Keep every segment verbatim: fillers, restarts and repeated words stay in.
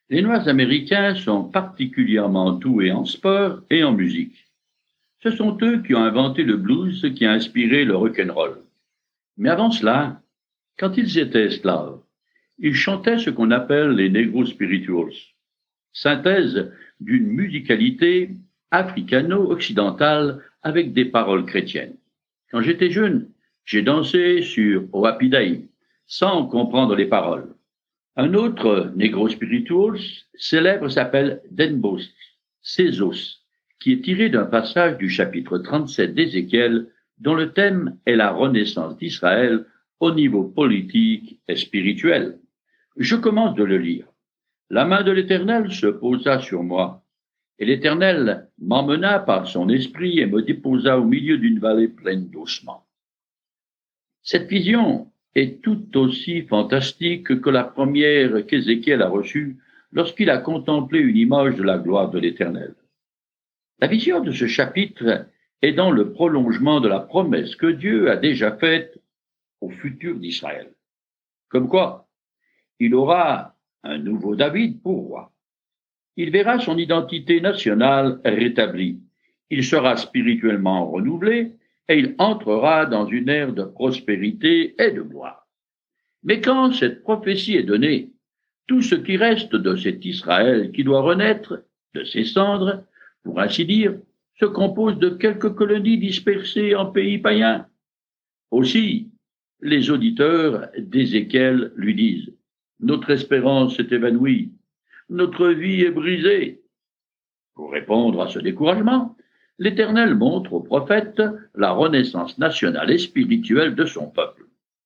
Les Noirs américains sont particulièrement doués en sport et en musique. Ce sont eux qui ont inventé le blues qui a inspiré le rock'n'roll. Mais avant cela, quand ils étaient esclaves, ils chantaient ce qu'on appelle les Negro Spirituals, synthèse d'une musicalité africano-occidentale avec des paroles chrétiennes. Quand j'étais jeune, j'ai dansé sur Oh Happy Day, sans comprendre les paroles. Un autre Negro Spirituals célèbre s'appelle Denbos, Sezos, qui est tiré d'un passage du chapitre trente-sept d'Ézéchiel, dont le thème est la renaissance d'Israël au niveau politique et spirituel. Je commence de le lire. La main de l'Éternel se posa sur moi, et l'Éternel m'emmena par son esprit et me déposa au milieu d'une vallée pleine d'ossements. Cette vision est tout aussi fantastique que la première qu'Ézéchiel a reçue lorsqu'il a contemplé une image de la gloire de l'Éternel. La vision de ce chapitre est dans le prolongement de la promesse que Dieu a déjà faite au futur d'Israël. Comme quoi, il aura un nouveau David pour roi. Il verra son identité nationale rétablie. Il sera spirituellement renouvelé et il entrera dans une ère de prospérité et de gloire. Mais quand cette prophétie est donnée, tout ce qui reste de cet Israël qui doit renaître de ses cendres, pour ainsi dire, se compose de quelques colonies dispersées en pays païens. Aussi, les auditeurs d'Ézéchiel lui disent « Notre espérance s'est évanouie, notre vie est brisée. » Pour répondre à ce découragement, l'Éternel montre au prophète la renaissance nationale et spirituelle de son peuple.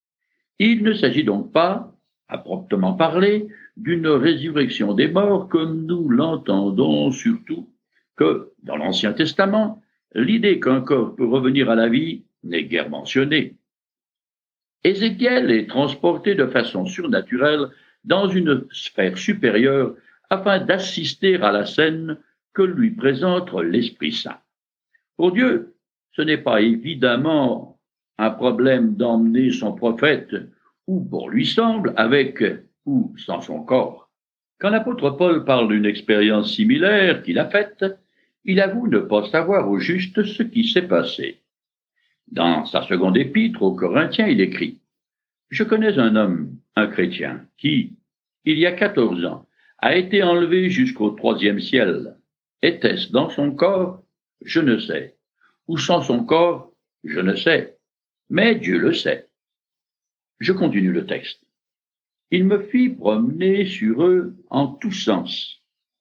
Il ne s'agit donc pas, à proprement parler, d'une résurrection des morts comme nous l'entendons surtout, que, dans l'Ancien Testament, l'idée qu'un corps peut revenir à la vie n'est guère mentionnée. Ézéchiel est transporté de façon surnaturelle dans une sphère supérieure afin d'assister à la scène que lui présente l'Esprit Saint. Pour Dieu, ce n'est pas évidemment un problème d'emmener son prophète où bon lui semble, avec ou sans son corps. Quand l'apôtre Paul parle d'une expérience similaire qu'il a faite, il avoue ne pas savoir au juste ce qui s'est passé. Dans sa seconde épître aux Corinthiens, il écrit « Je connais un homme, un chrétien, qui, il y a quatorze ans, a été enlevé jusqu'au troisième ciel. Était-ce dans son corps? Je ne sais. Ou sans son corps? Je ne sais. Mais Dieu le sait. » Je continue le texte. Il me fit promener sur eux en tous sens,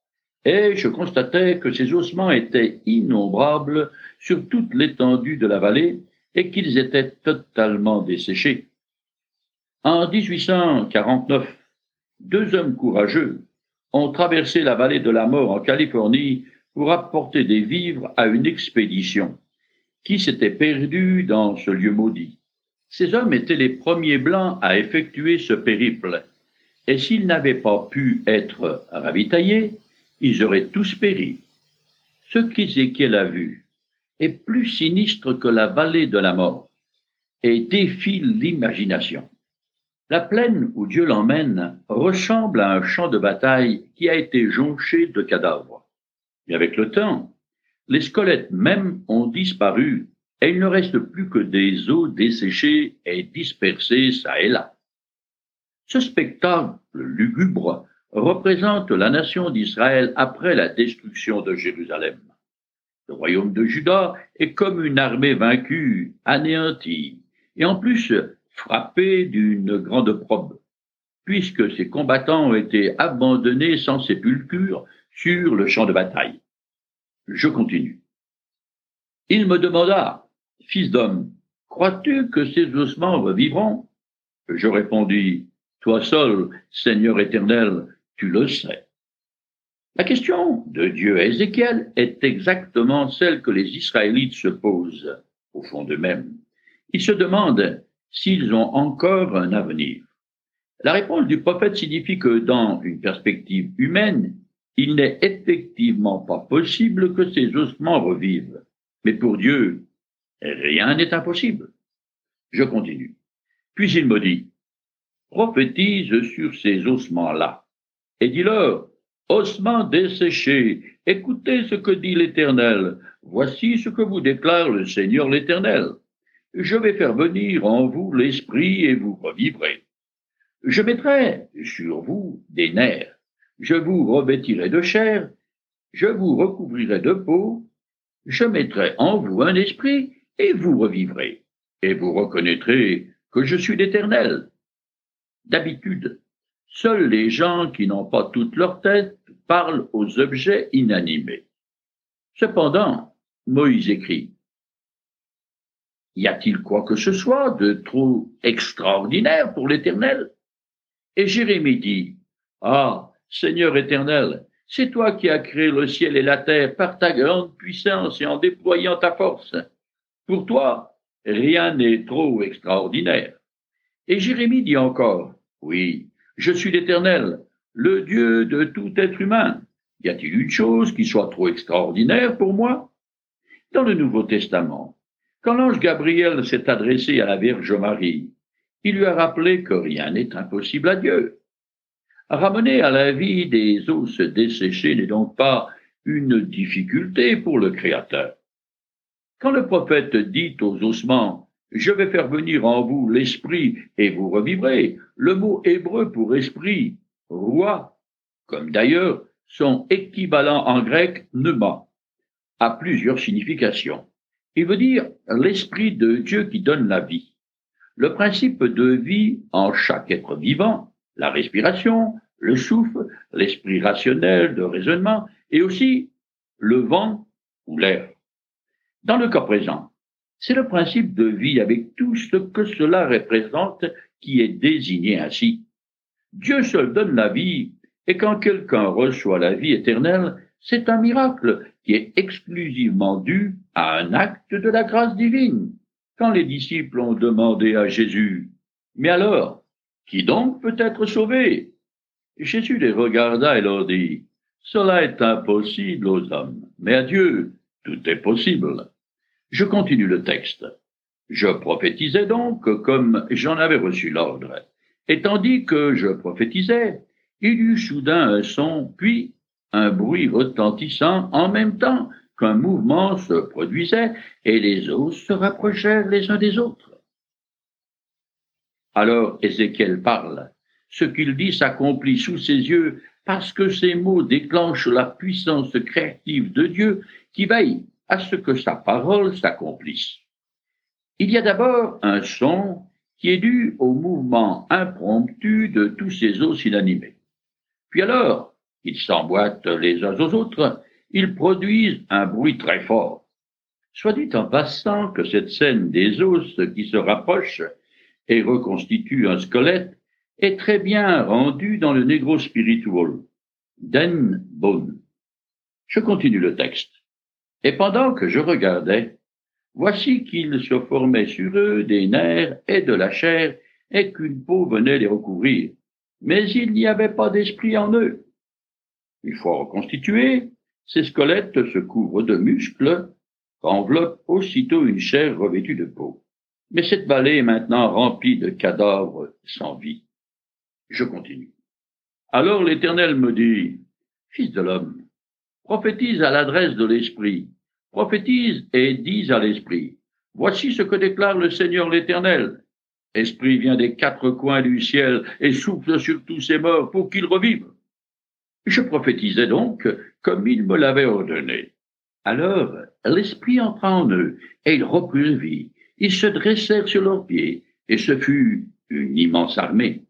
et je constatai que ces ossements étaient innombrables sur toute l'étendue de la vallée et qu'ils étaient totalement desséchés. En dix-huit cent quarante-neuf, deux hommes courageux ont traversé la vallée de la mort en Californie pour apporter des vivres à une expédition qui s'était perdue dans ce lieu maudit. Ces hommes étaient les premiers Blancs à effectuer ce périple, et s'ils n'avaient pas pu être ravitaillés, ils auraient tous péri. Ce qu'Ézéchiel a vu est plus sinistre que la vallée de la mort et défie l'imagination. La plaine où Dieu l'emmène ressemble à un champ de bataille qui a été jonché de cadavres. Mais avec le temps, les squelettes mêmes ont disparu et il ne reste plus que des os desséchés et dispersés çà et là. Ce spectacle lugubre représente la nation d'Israël après la destruction de Jérusalem. Le royaume de Juda est comme une armée vaincue, anéantie, et en plus frappée d'une grande probe, puisque ses combattants ont été abandonnés sans sépulture sur le champ de bataille. Je continue. Il me demanda, « Fils d'homme, crois-tu que ces ossements revivront ?» Je répondis, « Toi seul, Seigneur éternel, tu le sais. » La question de Dieu à Ézéchiel est exactement celle que les Israélites se posent au fond d'eux-mêmes. Ils se demandent s'ils ont encore un avenir. La réponse du prophète signifie que dans une perspective humaine, il n'est effectivement pas possible que ces ossements revivent. Mais pour Dieu, rien n'est impossible. Je continue. Puis il me dit, prophétise sur ces ossements-là, et dis-leur Ossements desséchés, écoutez ce que dit l'Éternel. Voici ce que vous déclare le Seigneur l'Éternel. Je vais faire venir en vous l'esprit et vous revivrez. Je mettrai sur vous des nerfs. Je vous revêtirai de chair. Je vous recouvrirai de peau. Je mettrai en vous un esprit et vous revivrez. Et vous reconnaîtrez que je suis l'Éternel. D'habitude, seuls les gens qui n'ont pas toute leur tête parlent aux objets inanimés. Cependant, Moïse écrit, y a-t-il quoi que ce soit de trop extraordinaire pour l'Éternel? Et Jérémie dit, ah, Seigneur éternel, c'est toi qui as créé le ciel et la terre par ta grande puissance et en déployant ta force. Pour toi, rien n'est trop extraordinaire. Et Jérémie dit encore, oui, je suis l'Éternel, le Dieu de tout être humain. Y a-t-il une chose qui soit trop extraordinaire pour moi? Dans le Nouveau Testament, quand l'ange Gabriel s'est adressé à la Vierge Marie, il lui a rappelé que rien n'est impossible à Dieu. Ramener à la vie des os desséchés n'est donc pas une difficulté pour le Créateur. Quand le prophète dit aux ossements, je vais faire venir en vous l'esprit et vous revivrez, le mot hébreu pour esprit, roi, comme d'ailleurs son équivalent en grec pneuma, a plusieurs significations. Il veut dire l'esprit de Dieu qui donne la vie. Le principe de vie en chaque être vivant, la respiration, le souffle, l'esprit rationnel de raisonnement et aussi le vent ou l'air. Dans le cas présent, c'est le principe de vie avec tout ce que cela représente qui est désigné ainsi. Dieu seul donne la vie et quand quelqu'un reçoit la vie éternelle, c'est un miracle qui est exclusivement dû à un acte de la grâce divine. Quand les disciples ont demandé à Jésus, « Mais alors, qui donc peut être sauvé ?» Jésus les regarda et leur dit, « Cela est impossible aux hommes, mais à Dieu, tout est possible. » Je continue le texte. Je prophétisais donc comme j'en avais reçu l'ordre. Et tandis que je prophétisais, il y eut soudain un son, puis un bruit retentissant en même temps qu'un mouvement se produisait et les os se rapprochèrent les uns des autres. Alors Ézéchiel parle. Ce qu'il dit s'accomplit sous ses yeux parce que ces mots déclenchent la puissance créative de Dieu qui veille à ce que sa parole s'accomplisse. Il y a d'abord un son qui est dû au mouvement impromptu de tous ces os inanimés. Puis alors, ils s'emboîtent les uns aux autres, ils produisent un bruit très fort. Soit dit en passant que cette scène des os qui se rapprochent et reconstituent un squelette est très bien rendue dans le Negro Spiritual, Den Bone. Je continue le texte. Et pendant que je regardais, voici qu'ils se formaient sur eux des nerfs et de la chair, et qu'une peau venait les recouvrir. Mais il n'y avait pas d'esprit en eux. Une fois reconstitués, ces squelettes se couvrent de muscles, qu'enveloppe aussitôt une chair revêtue de peau. Mais cette vallée est maintenant remplie de cadavres sans vie. Je continue. Alors l'Éternel me dit, « Fils de l'homme, prophétise à l'adresse de l'Esprit, prophétise et dis à l'Esprit, voici ce que déclare le Seigneur l'Éternel. Esprit vient des quatre coins du ciel et souffle sur tous ces morts pour qu'ils revivent. » Je prophétisais donc comme il me l'avait ordonné. Alors l'Esprit entra en eux et ils reprirent vie. Ils se dressèrent sur leurs pieds et ce fut une immense armée.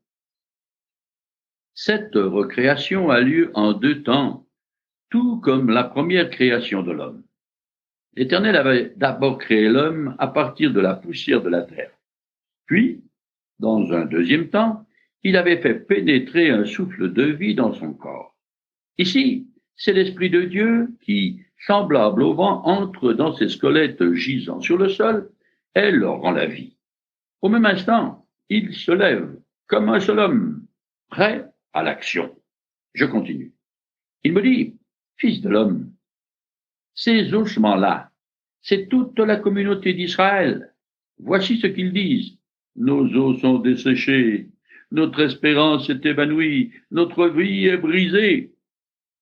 Cette recréation a lieu en deux temps, tout comme la première création de l'homme. L'Éternel avait d'abord créé l'homme à partir de la poussière de la terre. Puis, dans un deuxième temps, il avait fait pénétrer un souffle de vie dans son corps. Ici, c'est l'Esprit de Dieu qui, semblable au vent, entre dans ces squelettes gisant sur le sol et leur rend la vie. Au même instant, il se lève comme un seul homme, prêt à l'action. Je continue. Il me dit, « Fils de l'homme, ces ossements-là, c'est toute la communauté d'Israël. Voici ce qu'ils disent. Nos os sont desséchés, notre espérance est évanouie, notre vie est brisée.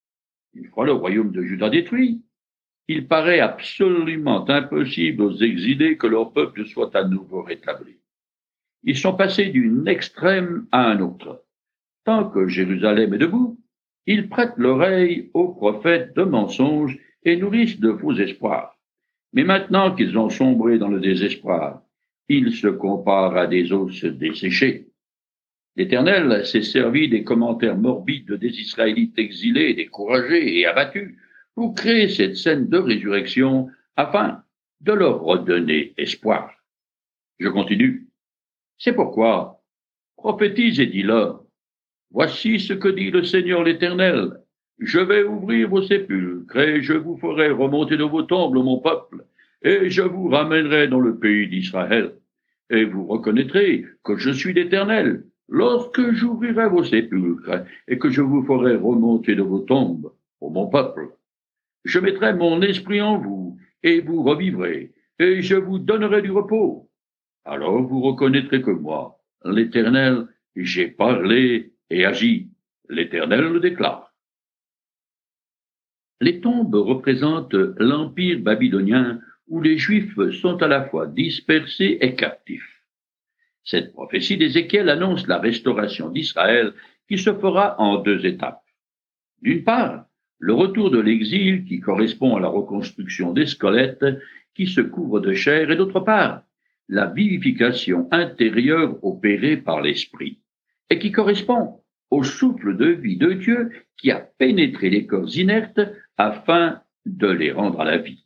Une fois le royaume de Juda détruit, il paraît absolument impossible aux exilés que leur peuple soit à nouveau rétabli. Ils sont passés d'une extrême à un autre. Tant que Jérusalem est debout, ils prêtent l'oreille aux prophètes de mensonges et nourrissent de faux espoirs. Mais maintenant qu'ils ont sombré dans le désespoir, ils se comparent à des os desséchés. L'Éternel s'est servi des commentaires morbides des Israélites exilés, découragés et abattus pour créer cette scène de résurrection afin de leur redonner espoir. Je continue. C'est pourquoi, prophétise et dis-leur, voici ce que dit le Seigneur l'Éternel. Je vais ouvrir vos sépulcres et je vous ferai remonter de vos tombes, mon peuple, et je vous ramènerai dans le pays d'Israël. Et vous reconnaîtrez que je suis l'Éternel lorsque j'ouvrirai vos sépulcres et que je vous ferai remonter de vos tombes, ô mon peuple. Je mettrai mon esprit en vous et vous revivrez, et je vous donnerai du repos. Alors vous reconnaîtrez que moi, l'Éternel, j'ai parlé et agi. L'Éternel le déclare. Les tombes représentent l'empire babylonien où les Juifs sont à la fois dispersés et captifs. Cette prophétie d'Ézéchiel annonce la restauration d'Israël qui se fera en deux étapes. D'une part, le retour de l'exil qui correspond à la reconstruction des squelettes qui se couvrent de chair et d'autre part, la vivification intérieure opérée par l'Esprit et qui correspond au souffle de vie de Dieu qui a pénétré les corps inertes afin de les rendre à la vie.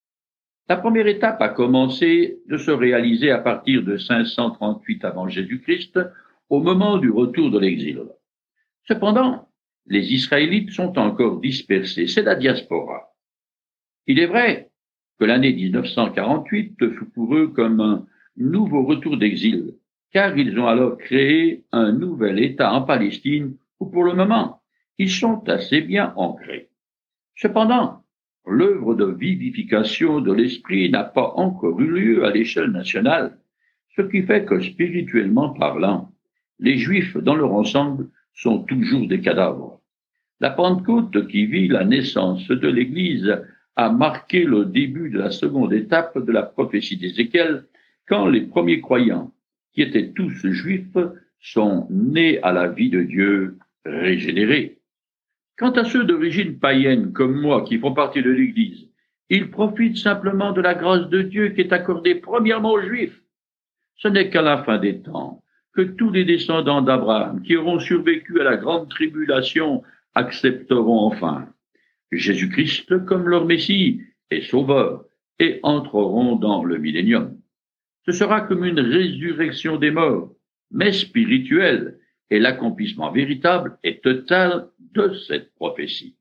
La première étape a commencé de se réaliser à partir de cinq cent trente-huit avant Jésus-Christ, au moment du retour de l'exil. Cependant, les Israélites sont encore dispersés, c'est la diaspora. Il est vrai que l'année mille neuf cent quarante-huit fut pour eux comme un nouveau retour d'exil, car ils ont alors créé un nouvel État en Palestine où pour le moment, ils sont assez bien ancrés. Cependant, l'œuvre de vivification de l'esprit n'a pas encore eu lieu à l'échelle nationale, ce qui fait que spirituellement parlant, les Juifs dans leur ensemble sont toujours des cadavres. La Pentecôte qui vit la naissance de l'Église a marqué le début de la seconde étape de la prophétie d'Ézéchiel, quand les premiers croyants, qui étaient tous juifs, sont nés à la vie de Dieu régénérés. Quant à ceux d'origine païenne comme moi qui font partie de l'Église, ils profitent simplement de la grâce de Dieu qui est accordée premièrement aux Juifs. Ce n'est qu'à la fin des temps que tous les descendants d'Abraham qui auront survécu à la grande tribulation accepteront enfin Jésus-Christ comme leur Messie et Sauveur et entreront dans le millénium. Ce sera comme une résurrection des morts, mais spirituelle, et l'accomplissement véritable et total de cette prophétie.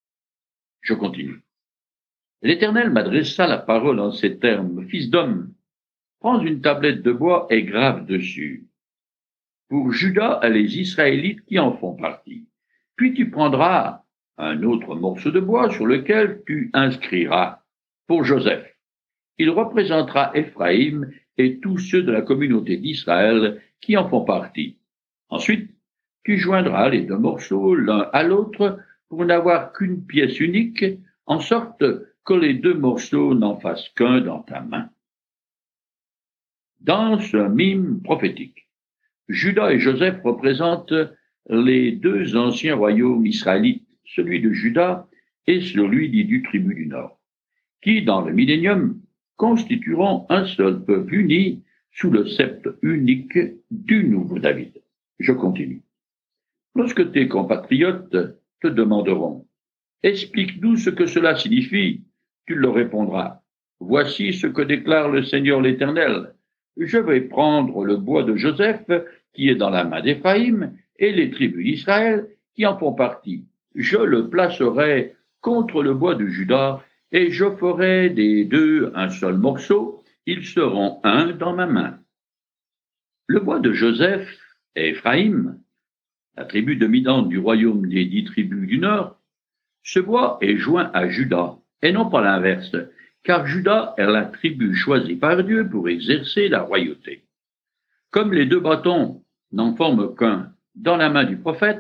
Je continue. L'Éternel m'adressa la parole en ces termes. Fils d'homme, prends une tablette de bois et grave dessus. Pour Juda et les Israélites qui en font partie. Puis tu prendras un autre morceau de bois sur lequel tu inscriras pour Joseph. Il représentera Éphraïm et tous ceux de la communauté d'Israël qui en font partie. Ensuite, tu joindras les deux morceaux l'un à l'autre pour n'avoir qu'une pièce unique, en sorte que les deux morceaux n'en fassent qu'un dans ta main. Dans ce mime prophétique, Juda et Joseph représentent les deux anciens royaumes israélites, celui de Juda et celui dit du tribu du Nord, qui, dans le millénium, constitueront un seul peuple uni sous le sceptre unique du nouveau David. Je continue. Lorsque tes compatriotes te demanderont « Explique-nous ce que cela signifie », tu leur répondras « Voici ce que déclare le Seigneur l'Éternel. Je vais prendre le bois de Joseph qui est dans la main d'Éphraïm et les tribus d'Israël qui en font partie. Je le placerai contre le bois de Juda et je ferai des deux un seul morceau. Ils seront un dans ma main. » Le bois de Joseph et Éphraïm, la tribu dominante du royaume des dix tribus du Nord, ce bois est joint à Juda, et non pas l'inverse, car Juda est la tribu choisie par Dieu pour exercer la royauté. Comme les deux bâtons n'en forment qu'un dans la main du prophète,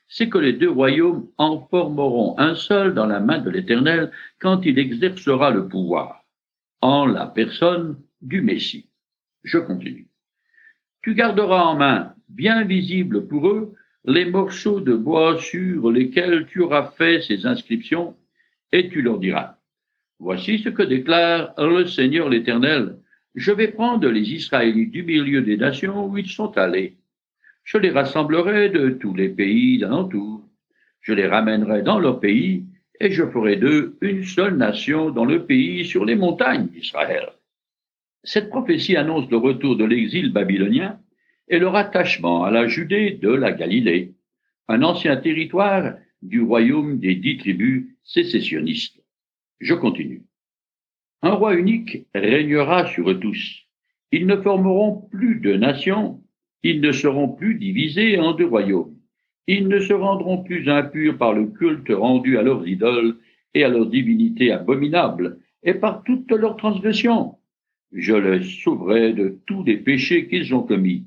c'est que les deux royaumes en formeront un seul dans la main de l'Éternel quand il exercera le pouvoir, en la personne du Messie. Je continue. Tu garderas en main, bien visible pour eux, les morceaux de bois sur lesquels tu auras fait ces inscriptions, et tu leur diras, voici ce que déclare le Seigneur l'Éternel, je vais prendre les Israélites du milieu des nations où ils sont allés. Je les rassemblerai de tous les pays d'alentour. Je les ramènerai dans leur pays, et je ferai d'eux une seule nation dans le pays sur les montagnes d'Israël. Cette prophétie annonce le retour de l'exil babylonien et le rattachement à la Judée de la Galilée, un ancien territoire du royaume des dix tribus sécessionnistes. Je continue. Un roi unique régnera sur eux tous. Ils ne formeront plus de nations, ils ne seront plus divisés en deux royaumes. Ils ne se rendront plus impurs par le culte rendu à leurs idoles et à leurs divinités abominables, et par toutes leurs transgressions. Je les sauverai de tous les péchés qu'ils ont commis,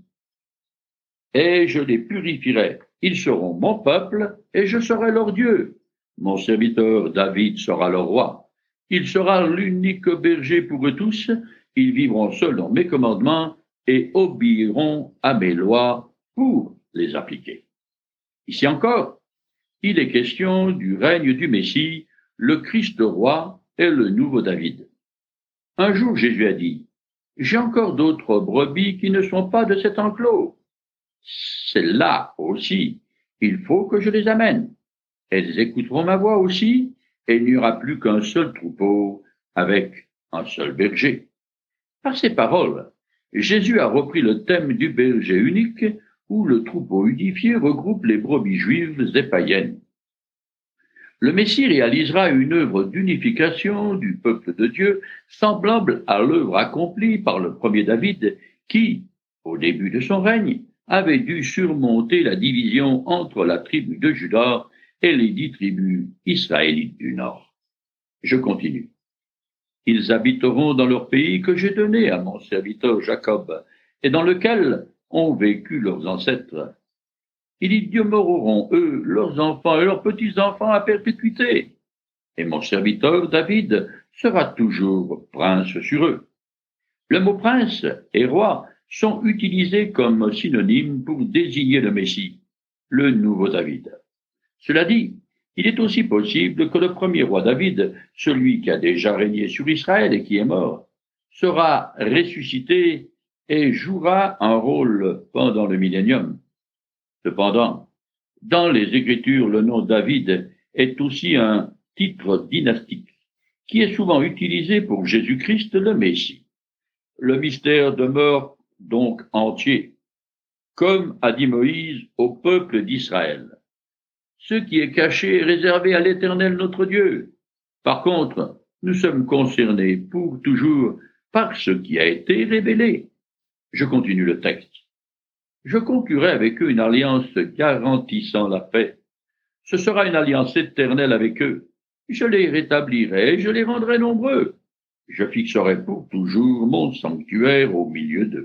et je les purifierai. Ils seront mon peuple, et je serai leur Dieu. Mon serviteur David sera leur roi. Il sera l'unique berger pour eux tous. Ils vivront seuls dans mes commandements et obéiront à mes lois pour les appliquer. Ici encore, il est question du règne du Messie, le Christ roi et le nouveau David. Un jour, Jésus a dit, « J'ai encore d'autres brebis qui ne sont pas de cet enclos. Celles-là aussi, il faut que je les amène. Elles écouteront ma voix aussi, et il n'y aura plus qu'un seul troupeau avec un seul berger. » Par ces paroles, Jésus a repris le thème du berger unique, où le troupeau unifié regroupe les brebis juives et païennes. Le Messie réalisera une œuvre d'unification du peuple de Dieu, semblable à l'œuvre accomplie par le premier David, qui, au début de son règne, avait dû surmonter la division entre la tribu de Juda et les dix tribus israélites du Nord. Je continue. Ils habiteront dans leur pays que j'ai donné à mon serviteur Jacob, et dans lequel ont vécu leurs ancêtres. Ils y demeureront, eux, leurs enfants et leurs petits-enfants à perpétuité. Et mon serviteur David sera toujours prince sur eux. Le mot prince et roi sont utilisés comme synonymes pour désigner le Messie, le nouveau David. Cela dit, il est aussi possible que le premier roi David, celui qui a déjà régné sur Israël et qui est mort, sera ressuscité et jouera un rôle pendant le millénium. Cependant, dans les Écritures, le nom David est aussi un titre dynastique qui est souvent utilisé pour Jésus-Christ le Messie. Le mystère demeure donc entier, comme a dit Moïse au peuple d'Israël. Ce qui est caché est réservé à l'Éternel notre Dieu. Par contre, nous sommes concernés pour toujours par ce qui a été révélé. Je continue le texte. Je conclurai avec eux une alliance garantissant la paix. Ce sera une alliance éternelle avec eux. Je les rétablirai, je les rendrai nombreux. Je fixerai pour toujours mon sanctuaire au milieu d'eux.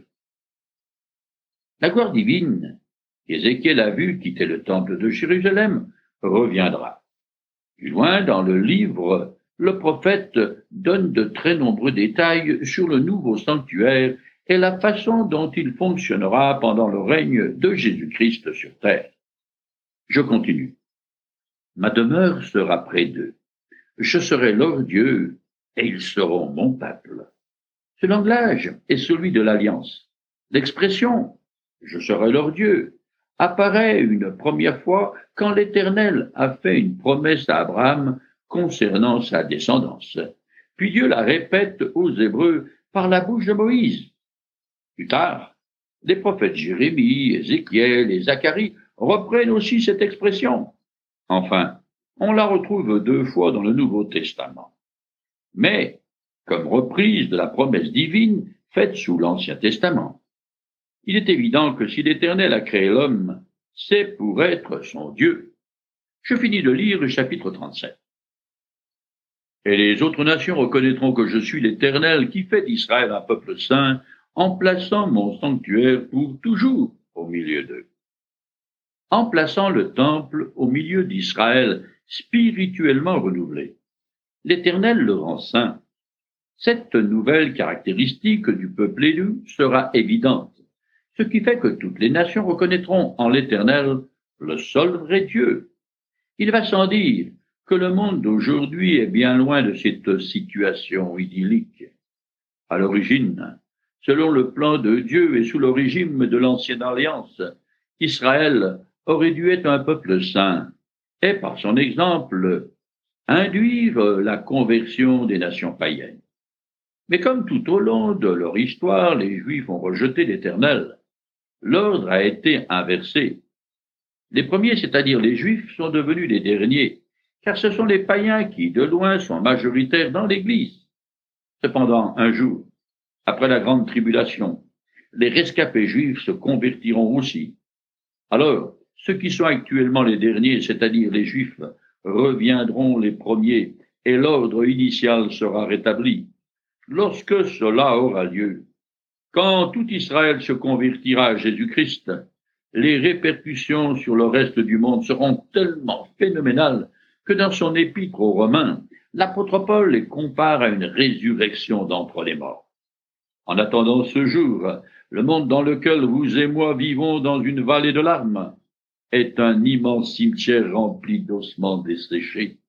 La gloire divine, qu'Ézéchiel a vue quitter le temple de Jérusalem, reviendra. Plus loin dans le livre, le prophète donne de très nombreux détails sur le nouveau sanctuaire et la façon dont il fonctionnera pendant le règne de Jésus-Christ sur terre. Je continue. Ma demeure sera près d'eux. Je serai leur Dieu et ils seront mon peuple. Ce langage est celui de l'alliance. L'expression « je serai leur Dieu » apparaît une première fois quand l'Éternel a fait une promesse à Abraham concernant sa descendance. Puis Dieu la répète aux Hébreux par la bouche de Moïse. Plus tard, les prophètes Jérémie, Ézéchiel et Zacharie reprennent aussi cette expression. Enfin, on la retrouve deux fois dans le Nouveau Testament. Mais, comme reprise de la promesse divine faite sous l'Ancien Testament. Il est évident que si l'Éternel a créé l'homme, c'est pour être son Dieu. Je finis de lire le chapitre trente-sept. Et les autres nations reconnaîtront que je suis l'Éternel qui fait d'Israël un peuple saint, en plaçant mon sanctuaire pour toujours au milieu d'eux. en plaçant le temple au milieu d'Israël spirituellement renouvelé. L'Éternel le rend saint. Cette nouvelle caractéristique du peuple élu sera évidente, ce qui fait que toutes les nations reconnaîtront en l'Éternel le seul vrai Dieu. Il va sans dire que le monde d'aujourd'hui est bien loin de cette situation idyllique. À l'origine, selon le plan de Dieu et sous le régime de l'Ancienne Alliance, Israël aurait dû être un peuple saint et, par son exemple, induire la conversion des nations païennes. Mais comme tout au long de leur histoire, les Juifs ont rejeté l'Éternel, l'ordre a été inversé. Les premiers, c'est-à-dire les Juifs, sont devenus les derniers, car ce sont les païens qui, de loin, sont majoritaires dans l'Église. Cependant, un jour, après la grande tribulation, les rescapés juifs se convertiront aussi. Alors, ceux qui sont actuellement les derniers, c'est-à-dire les Juifs, reviendront les premiers et l'ordre initial sera rétabli. Lorsque cela aura lieu, quand tout Israël se convertira à Jésus-Christ, les répercussions sur le reste du monde seront tellement phénoménales que dans son épître aux Romains, l'apôtre Paul les compare à une résurrection d'entre les morts. En attendant ce jour, le monde dans lequel vous et moi vivons dans une vallée de larmes est un immense cimetière rempli d'ossements desséchés.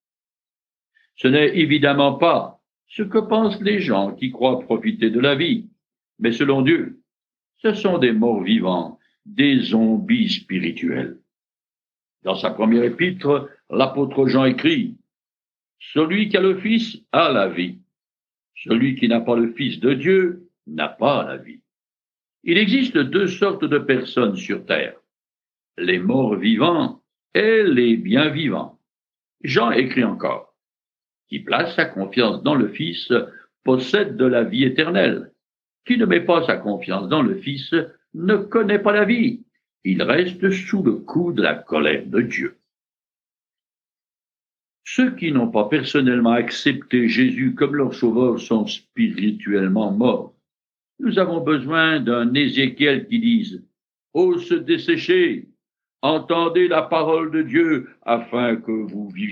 Ce n'est évidemment pas ce que pensent les gens qui croient profiter de la vie, mais selon Dieu, ce sont des morts vivants, des zombies spirituels. Dans sa première épître, l'apôtre Jean écrit « Celui qui a le Fils a la vie. Celui qui n'a pas le Fils de Dieu n'a pas la vie. » Il existe deux sortes de personnes sur terre, les morts vivants et les bien vivants. Jean écrit encore « Qui place sa confiance dans le Fils possède de la vie éternelle. Qui ne met pas sa confiance dans le Fils ne connaît pas la vie. Il reste sous le coup de la colère de Dieu. » Ceux qui n'ont pas personnellement accepté Jésus comme leur sauveur sont spirituellement morts. Nous avons besoin d'un Ézéchiel qui dise « Ô se dessécher, entendez la parole de Dieu afin que vous viviez. »